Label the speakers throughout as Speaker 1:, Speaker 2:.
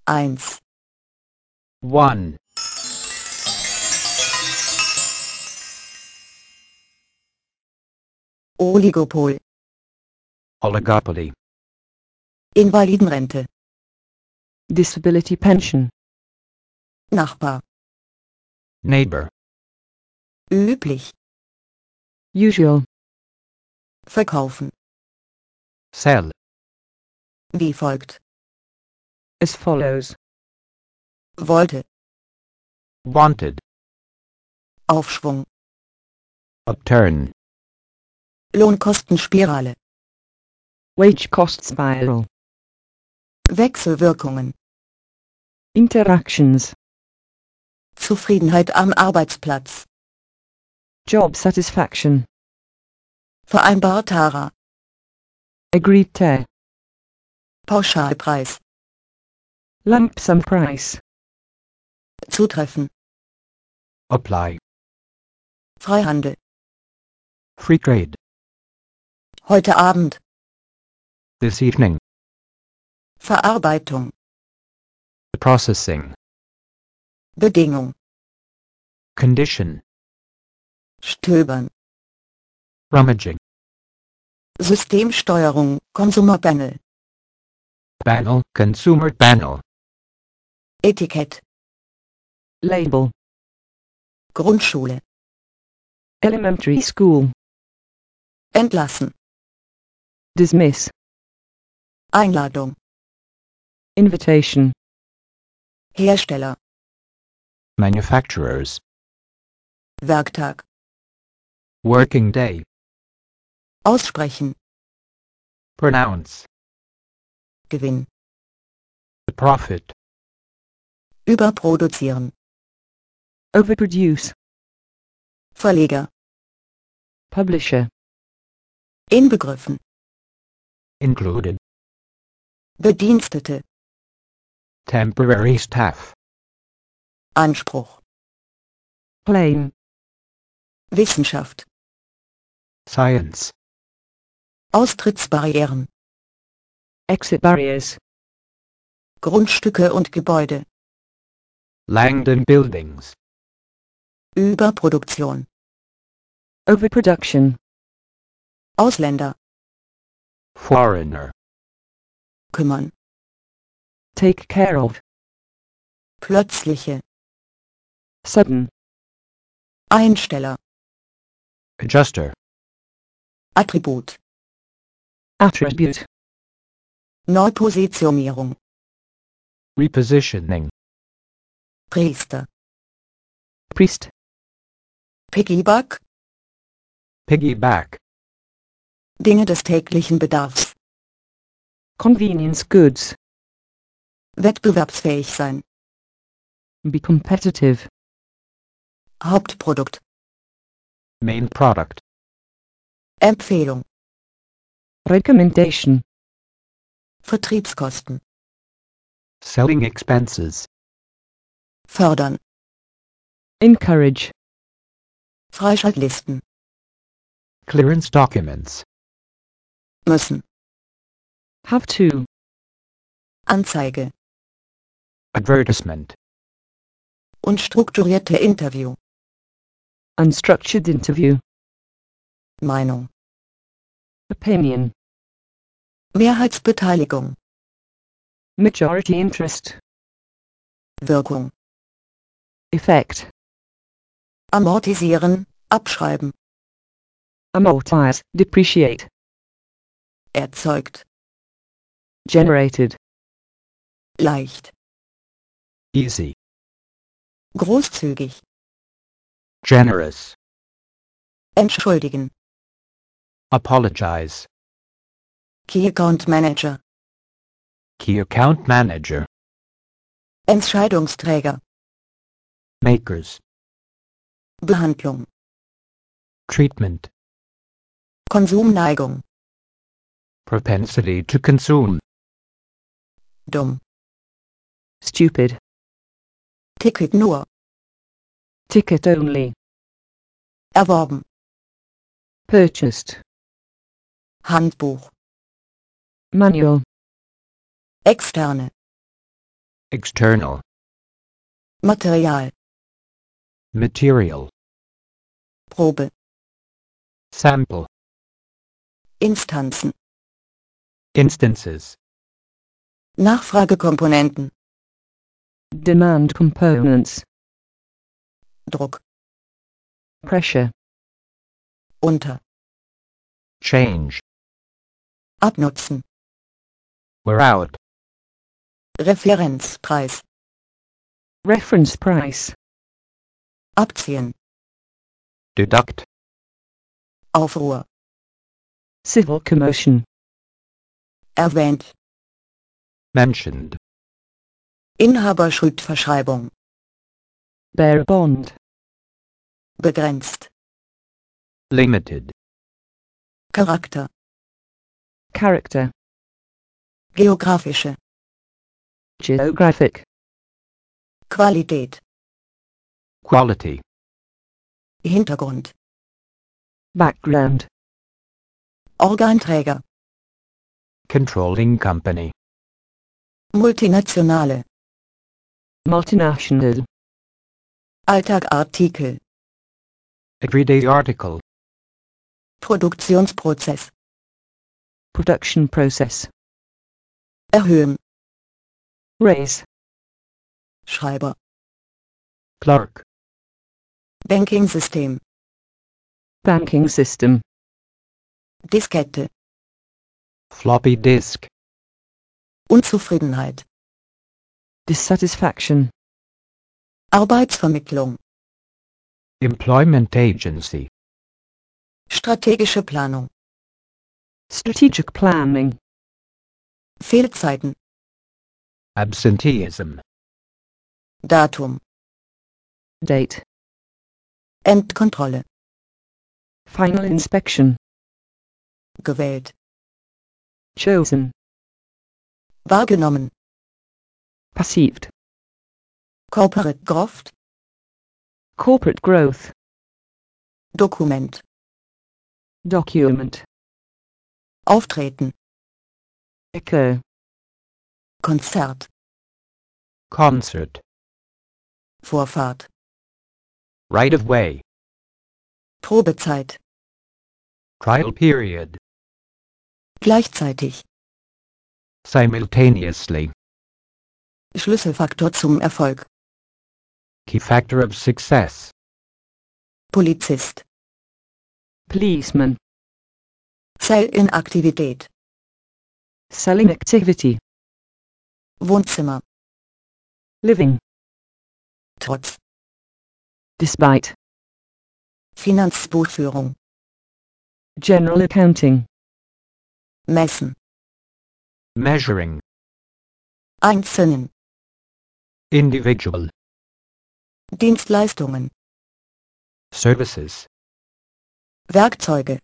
Speaker 1: 1,
Speaker 2: 1,
Speaker 1: Oligopol,
Speaker 2: oligopoly,
Speaker 1: Invalidenrente,
Speaker 3: disability pension,
Speaker 1: Nachbar,
Speaker 2: neighbor,
Speaker 1: üblich,
Speaker 3: usual,
Speaker 1: verkaufen,
Speaker 2: sell,
Speaker 1: wie folgt,
Speaker 3: as follows,
Speaker 1: wollte,
Speaker 2: wanted,
Speaker 1: Aufschwung,
Speaker 2: upturn,
Speaker 1: Lohnkostenspirale,
Speaker 3: wage cost spiral,
Speaker 1: Wechselwirkungen,
Speaker 3: interactions,
Speaker 1: Zufriedenheit am Arbeitsplatz,
Speaker 3: job satisfaction,
Speaker 1: vereinbartarer,
Speaker 3: agreed to,
Speaker 1: Pauschalpreis,
Speaker 3: lump sum price,
Speaker 1: zutreffen,
Speaker 2: apply,
Speaker 1: Freihandel,
Speaker 2: free trade,
Speaker 1: heute Abend,
Speaker 2: this evening,
Speaker 1: Verarbeitung,
Speaker 2: processing,
Speaker 1: Bedingung,
Speaker 2: condition,
Speaker 1: stöbern,
Speaker 2: rummaging,
Speaker 1: Systemsteuerung, Consumer
Speaker 2: panel, consumer panel,
Speaker 1: Etikett,
Speaker 3: label,
Speaker 1: Grundschule,
Speaker 3: elementary school,
Speaker 1: entlassen,
Speaker 3: dismiss,
Speaker 1: Einladung,
Speaker 3: invitation,
Speaker 1: Hersteller,
Speaker 2: manufacturers,
Speaker 1: Werktag,
Speaker 2: working day,
Speaker 1: aussprechen,
Speaker 2: pronounce,
Speaker 1: Gewinn,
Speaker 2: profit,
Speaker 1: überproduzieren,
Speaker 3: overproduce,
Speaker 1: Verleger,
Speaker 3: publisher,
Speaker 1: inbegriffen,
Speaker 2: included,
Speaker 1: Bedienstete,
Speaker 2: temporary staff,
Speaker 1: Anspruch,
Speaker 3: claim,
Speaker 1: Wissenschaft,
Speaker 2: science,
Speaker 1: Austrittsbarrieren,
Speaker 3: exit barriers,
Speaker 1: Grundstücke und Gebäude,
Speaker 2: Langdon buildings,
Speaker 1: Überproduktion,
Speaker 3: overproduction,
Speaker 1: Ausländer,
Speaker 2: foreigner,
Speaker 1: kümmern,
Speaker 3: take care of,
Speaker 1: plötzliche,
Speaker 3: sudden,
Speaker 1: Einsteller,
Speaker 2: adjuster,
Speaker 1: Attribut,
Speaker 3: attribute,
Speaker 1: Neupositionierung,
Speaker 2: repositioning,
Speaker 1: Priester,
Speaker 3: priest,
Speaker 1: Piggyback,
Speaker 2: piggyback,
Speaker 1: Dinge des täglichen Bedarfs,
Speaker 3: convenience goods,
Speaker 1: wettbewerbsfähig sein,
Speaker 3: be competitive,
Speaker 1: Hauptprodukt,
Speaker 2: main product,
Speaker 1: Empfehlung,
Speaker 3: recommendation,
Speaker 1: Vertriebskosten,
Speaker 2: selling expenses,
Speaker 1: fördern,
Speaker 3: encourage,
Speaker 1: Freischaltlisten,
Speaker 2: clearance documents,
Speaker 1: müssen,
Speaker 3: have to,
Speaker 1: Anzeige,
Speaker 2: advertisement,
Speaker 1: unstrukturierte Interview,
Speaker 3: unstructured interview,
Speaker 1: Meinung,
Speaker 3: opinion,
Speaker 1: Mehrheitsbeteiligung,
Speaker 3: majority interest,
Speaker 1: Wirkung,
Speaker 3: effect,
Speaker 1: amortisieren, abschreiben,
Speaker 3: amortize, depreciate,
Speaker 1: erzeugt,
Speaker 3: generated,
Speaker 1: leicht,
Speaker 2: easy,
Speaker 1: großzügig,
Speaker 2: generous,
Speaker 1: entschuldigen,
Speaker 2: apologize,
Speaker 1: Key Account Manager,
Speaker 2: key account manager,
Speaker 1: Entscheidungsträger,
Speaker 2: makers,
Speaker 1: Behandlung,
Speaker 2: treatment,
Speaker 1: Konsumneigung,
Speaker 2: propensity to consume,
Speaker 1: dumm,
Speaker 3: stupid,
Speaker 1: Ticket nur,
Speaker 3: ticket only,
Speaker 1: erworben,
Speaker 3: purchased,
Speaker 1: Handbuch,
Speaker 3: manual,
Speaker 1: externe,
Speaker 2: external,
Speaker 1: Material,
Speaker 2: material,
Speaker 1: Probe,
Speaker 2: sample,
Speaker 1: Instanzen,
Speaker 2: instances,
Speaker 1: Nachfragekomponenten,
Speaker 3: demand components,
Speaker 1: Druck,
Speaker 3: pressure,
Speaker 1: unter,
Speaker 2: change,
Speaker 1: abnutzen,
Speaker 2: wear out,
Speaker 1: Referenzpreis,
Speaker 3: reference price,
Speaker 1: abziehen,
Speaker 2: deduct,
Speaker 1: Aufruhr,
Speaker 3: civil commotion,
Speaker 1: erwähnt,
Speaker 2: mentioned,
Speaker 1: Inhaberschuldverschreibung,
Speaker 3: bearer bond,
Speaker 1: begrenzt,
Speaker 2: limited,
Speaker 1: Charakter,
Speaker 3: character,
Speaker 1: geografische,
Speaker 3: geographic,
Speaker 1: Qualität,
Speaker 2: quality,
Speaker 1: Hintergrund,
Speaker 3: background,
Speaker 1: Organträger,
Speaker 2: controlling company,
Speaker 1: multinationale,
Speaker 3: multinational,
Speaker 1: Alltagartikel,
Speaker 2: everyday article,
Speaker 1: Produktionsprozess,
Speaker 3: production process,
Speaker 1: erhöhen,
Speaker 3: raise,
Speaker 1: Schreiber,
Speaker 2: clerk,
Speaker 1: Banking-System,
Speaker 3: banking system,
Speaker 1: Diskette,
Speaker 2: floppy disk,
Speaker 1: Unzufriedenheit,
Speaker 3: dissatisfaction,
Speaker 1: Arbeitsvermittlung,
Speaker 2: employment agency,
Speaker 1: strategische Planung,
Speaker 3: strategic planning,
Speaker 1: Fehlzeiten,
Speaker 2: absenteeism,
Speaker 1: Datum,
Speaker 3: date,
Speaker 1: Endkontrolle,
Speaker 3: final inspection,
Speaker 1: gewählt,
Speaker 3: chosen,
Speaker 1: wahrgenommen,
Speaker 3: perceived,
Speaker 1: Corporate Growth,
Speaker 3: corporate growth,
Speaker 1: Dokument,
Speaker 3: document,
Speaker 1: Auftreten,
Speaker 3: occur,
Speaker 1: Konzert,
Speaker 2: concert,
Speaker 1: Vorfahrt,
Speaker 2: right of way,
Speaker 1: Probezeit,
Speaker 2: trial period,
Speaker 1: gleichzeitig,
Speaker 2: simultaneously,
Speaker 1: Schlüsselfaktor zum Erfolg,
Speaker 2: key factor of success,
Speaker 1: Polizist,
Speaker 3: policeman,
Speaker 1: Zellinaktivität,
Speaker 3: selling activity,
Speaker 1: Wohnzimmer,
Speaker 3: living,
Speaker 1: Trotz,
Speaker 3: despite,
Speaker 1: Finanzbuchführung,
Speaker 3: general accounting,
Speaker 1: Messen,
Speaker 2: measuring,
Speaker 1: Einzelnen,
Speaker 2: individual,
Speaker 1: Dienstleistungen,
Speaker 2: services,
Speaker 1: Werkzeuge,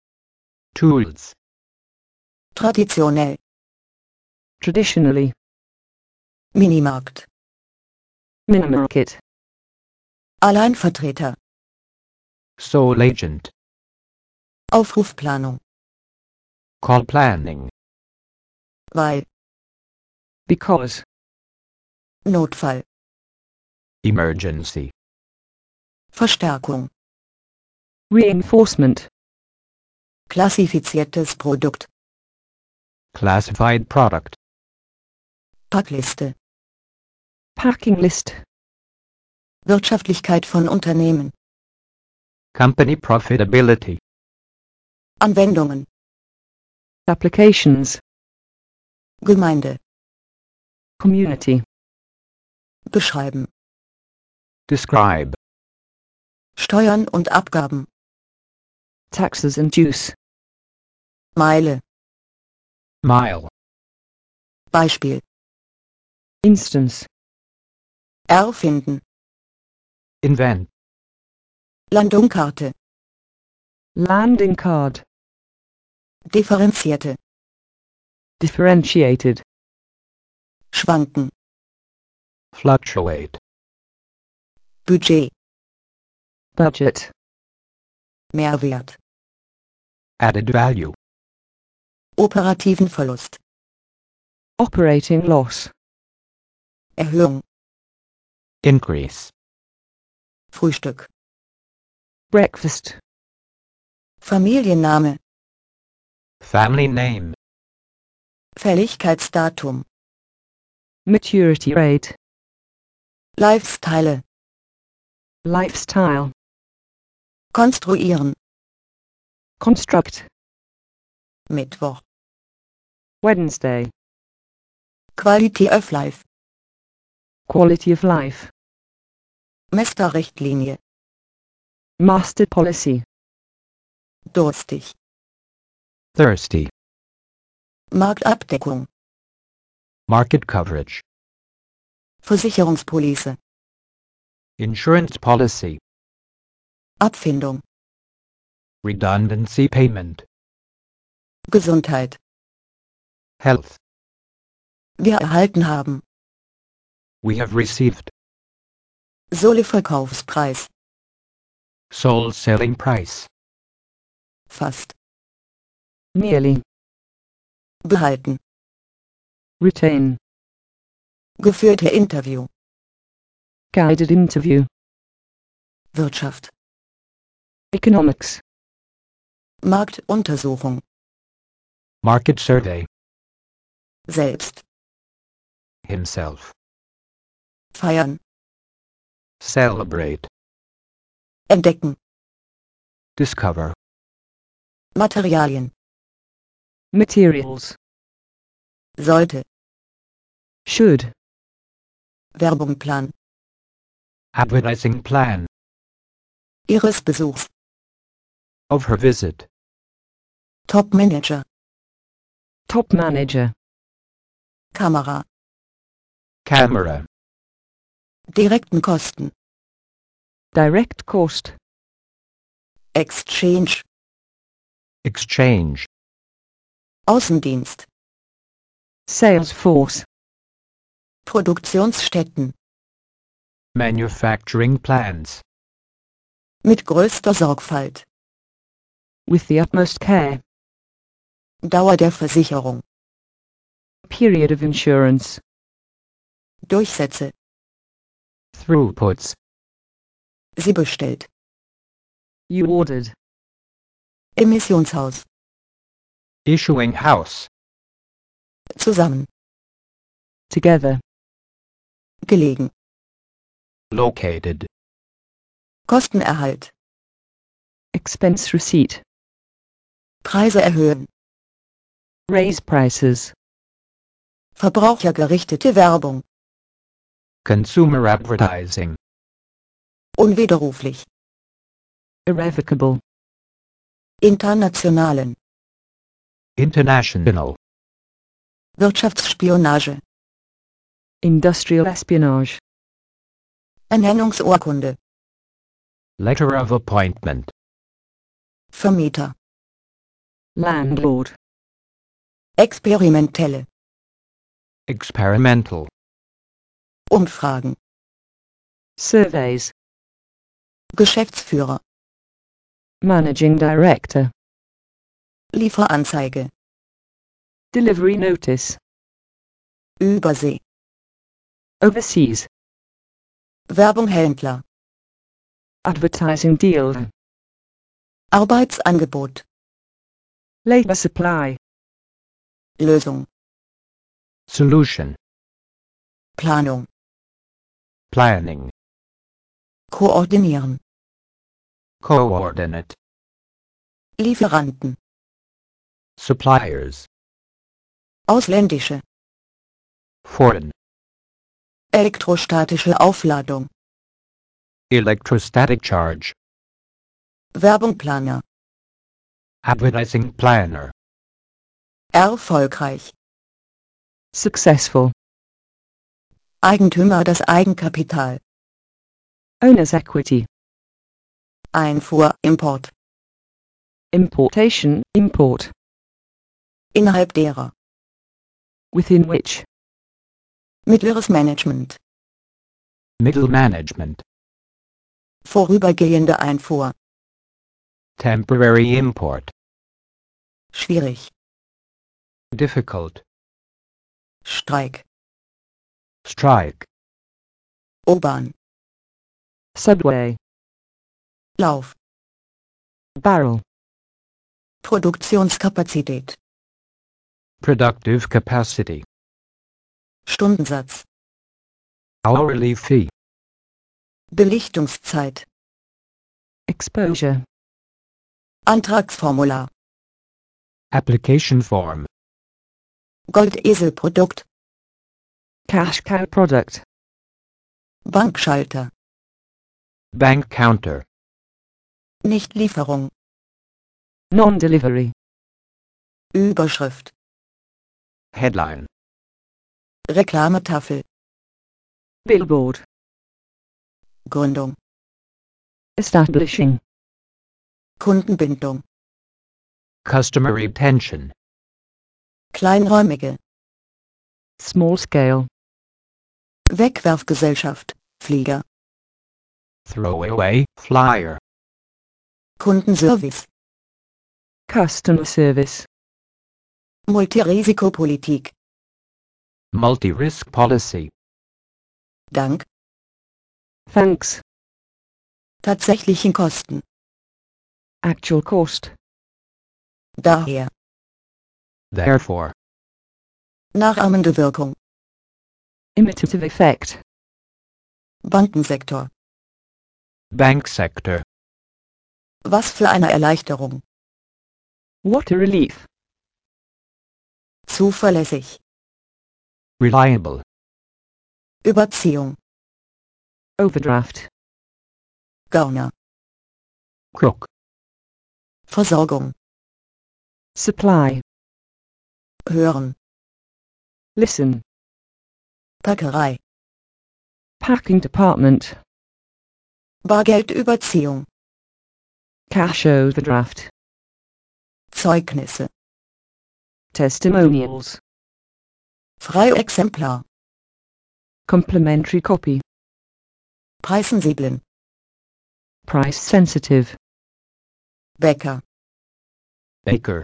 Speaker 2: tools,
Speaker 1: traditionell,
Speaker 3: traditionally,
Speaker 1: Minimarkt,
Speaker 3: minimarket,
Speaker 1: Alleinvertreter,
Speaker 2: sole agent,
Speaker 1: Aufrufplanung,
Speaker 2: call planning,
Speaker 1: weil,
Speaker 3: because,
Speaker 1: Notfall,
Speaker 2: emergency,
Speaker 1: Verstärkung,
Speaker 3: reinforcement,
Speaker 1: klassifiziertes Produkt,
Speaker 2: classified product,
Speaker 1: Packliste,
Speaker 3: packing list,
Speaker 1: Wirtschaftlichkeit von Unternehmen,
Speaker 2: company profitability,
Speaker 1: Anwendungen,
Speaker 3: applications,
Speaker 1: Gemeinde,
Speaker 3: community,
Speaker 1: beschreiben,
Speaker 2: describe,
Speaker 1: Steuern und Abgaben,
Speaker 3: taxes and dues,
Speaker 1: Meile,
Speaker 2: mile,
Speaker 1: Beispiel,
Speaker 3: instance,
Speaker 1: erfinden,
Speaker 2: invent,
Speaker 1: Landungkarte,
Speaker 3: landing card,
Speaker 1: differenzierte,
Speaker 3: differentiated,
Speaker 1: schwanken,
Speaker 2: fluctuate,
Speaker 1: Budget,
Speaker 3: budget,
Speaker 1: Mehrwert,
Speaker 2: added value,
Speaker 1: operativen Verlust,
Speaker 3: operating loss,
Speaker 1: Erhöhung,
Speaker 2: increase,
Speaker 1: Frühstück,
Speaker 3: breakfast,
Speaker 1: Familienname,
Speaker 2: family name,
Speaker 1: Fälligkeitsdatum,
Speaker 3: maturity rate,
Speaker 1: Lifestyle,
Speaker 3: lifestyle,
Speaker 1: konstruieren,
Speaker 3: construct,
Speaker 1: Mittwoch,
Speaker 3: Wednesday,
Speaker 1: Quality of Life,
Speaker 3: quality of life,
Speaker 1: Mester-Richtlinie,
Speaker 3: master policy,
Speaker 1: durstig,
Speaker 2: thirsty,
Speaker 1: Marktabdeckung,
Speaker 2: market coverage,
Speaker 1: Versicherungspolice,
Speaker 2: insurance policy,
Speaker 1: Abfindung,
Speaker 2: redundancy payment,
Speaker 1: Gesundheit,
Speaker 2: health,
Speaker 1: wir erhalten haben,
Speaker 2: we have received,
Speaker 1: Solle-Verkaufspreis,
Speaker 2: sold selling price,
Speaker 1: fast,
Speaker 3: nearly,
Speaker 1: behalten,
Speaker 3: retain,
Speaker 1: geführte Interview,
Speaker 3: guided interview,
Speaker 1: Wirtschaft,
Speaker 3: economics,
Speaker 1: Marktuntersuchung,
Speaker 2: market survey,
Speaker 1: selbst,
Speaker 2: himself,
Speaker 1: feiern,
Speaker 2: celebrate,
Speaker 1: entdecken,
Speaker 2: discover,
Speaker 1: Materialien,
Speaker 3: materials,
Speaker 1: sollte,
Speaker 3: should,
Speaker 1: Werbung plan,
Speaker 2: advertising plan,
Speaker 1: ihres Besuchs,
Speaker 2: of her visit,
Speaker 1: Top Manager,
Speaker 3: top manager,
Speaker 1: Kamera,
Speaker 2: camera,
Speaker 1: direkten Kosten,
Speaker 3: direct cost,
Speaker 1: Exchange,
Speaker 2: exchange,
Speaker 1: Außendienst,
Speaker 3: sales force,
Speaker 1: Produktionsstätten,
Speaker 2: manufacturing plants,
Speaker 1: mit größter Sorgfalt,
Speaker 3: with the utmost care,
Speaker 1: Dauer der Versicherung,
Speaker 3: period of insurance,
Speaker 1: Durchsätze,
Speaker 2: throughputs,
Speaker 1: sie bestellt,
Speaker 3: you ordered,
Speaker 1: Emissionshaus,
Speaker 2: issuing house,
Speaker 1: zusammen,
Speaker 3: together,
Speaker 1: gelegen,
Speaker 2: located,
Speaker 1: Kostenerhalt,
Speaker 3: expense receipt,
Speaker 1: Preise erhöhen,
Speaker 3: raise prices,
Speaker 1: verbrauchergerichtete Werbung,
Speaker 2: consumer advertising,
Speaker 1: unwiderruflich,
Speaker 3: irrevocable,
Speaker 1: internationalen,
Speaker 2: international,
Speaker 1: Wirtschaftsspionage,
Speaker 3: industrial espionage,
Speaker 1: Ernennungsurkunde,
Speaker 2: letter of appointment,
Speaker 1: Vermieter,
Speaker 3: landlord,
Speaker 1: experimentelle,
Speaker 2: experimental,
Speaker 1: Umfragen,
Speaker 3: surveys,
Speaker 1: Geschäftsführer,
Speaker 3: managing director,
Speaker 1: Lieferanzeige,
Speaker 3: delivery notice,
Speaker 1: Übersee,
Speaker 3: overseas,
Speaker 1: Werbung Händler,
Speaker 3: advertising deal,
Speaker 1: Arbeitsangebot,
Speaker 3: labor supply,
Speaker 1: Lösung,
Speaker 2: solution,
Speaker 1: Planung,
Speaker 2: planning,
Speaker 1: koordinieren,
Speaker 2: coordinate,
Speaker 1: Lieferanten,
Speaker 2: suppliers,
Speaker 1: ausländische,
Speaker 2: foreign,
Speaker 1: elektrostatische Aufladung,
Speaker 2: electrostatic charge,
Speaker 1: Werbungplaner,
Speaker 2: advertising planner,
Speaker 1: erfolgreich,
Speaker 3: successful,
Speaker 1: Eigentümer das Eigenkapital,
Speaker 3: owner's equity,
Speaker 1: Einfuhr, Import,
Speaker 3: importation, import,
Speaker 1: innerhalb derer,
Speaker 3: within which,
Speaker 1: mittleres Management,
Speaker 2: middle management,
Speaker 1: vorübergehende Einfuhr,
Speaker 2: temporary import,
Speaker 1: schwierig,
Speaker 2: difficult,
Speaker 1: Streik,
Speaker 2: strike,
Speaker 1: U-Bahn,
Speaker 3: subway,
Speaker 1: Lauf,
Speaker 3: barrel,
Speaker 1: Produktionskapazität,
Speaker 2: Productive capacity.
Speaker 1: Stundensatz,
Speaker 2: Hourly fee.
Speaker 1: Belichtungszeit,
Speaker 3: exposure,
Speaker 1: Antragsformular,
Speaker 2: Application form.
Speaker 1: Goldeselprodukt,
Speaker 3: cash cow product,
Speaker 1: Bankschalter,
Speaker 2: Bank counter.
Speaker 1: Nichtlieferung,
Speaker 3: non-delivery,
Speaker 1: Überschrift,
Speaker 2: Headline.
Speaker 1: Reklametafel,
Speaker 3: billboard,
Speaker 1: Gründung,
Speaker 3: establishing,
Speaker 1: Kundenbindung,
Speaker 2: Customer retention.
Speaker 1: kleinräumige,
Speaker 3: small scale,
Speaker 1: Wegwerfgesellschaft, Flieger,
Speaker 2: Throwaway flyer.
Speaker 1: Kundenservice,
Speaker 3: customer service,
Speaker 1: Multirisikopolitik,
Speaker 2: Multi-risk policy.
Speaker 1: Dank,
Speaker 3: thanks,
Speaker 1: tatsächlichen Kosten,
Speaker 3: actual cost,
Speaker 1: daher,
Speaker 2: Therefore.
Speaker 1: nachahmende Wirkung,
Speaker 3: imitative effect,
Speaker 1: Bankensektor,
Speaker 2: Bank sector.
Speaker 1: was für eine Erleichterung,
Speaker 3: what a relief,
Speaker 1: zuverlässig,
Speaker 2: Reliable.
Speaker 1: Überziehung,
Speaker 3: overdraft,
Speaker 1: Gauner,
Speaker 2: Crook.
Speaker 1: Versorgung,
Speaker 3: supply,
Speaker 1: hören,
Speaker 3: listen,
Speaker 1: Packerei,
Speaker 3: packing department,
Speaker 1: Bargeldüberziehung,
Speaker 3: cash overdraft,
Speaker 1: Zeugnisse,
Speaker 3: testimonials,
Speaker 1: Freiexemplar,
Speaker 3: complimentary copy,
Speaker 1: preissensiblen,
Speaker 3: price sensitive,
Speaker 1: Bäcker,
Speaker 2: Baker.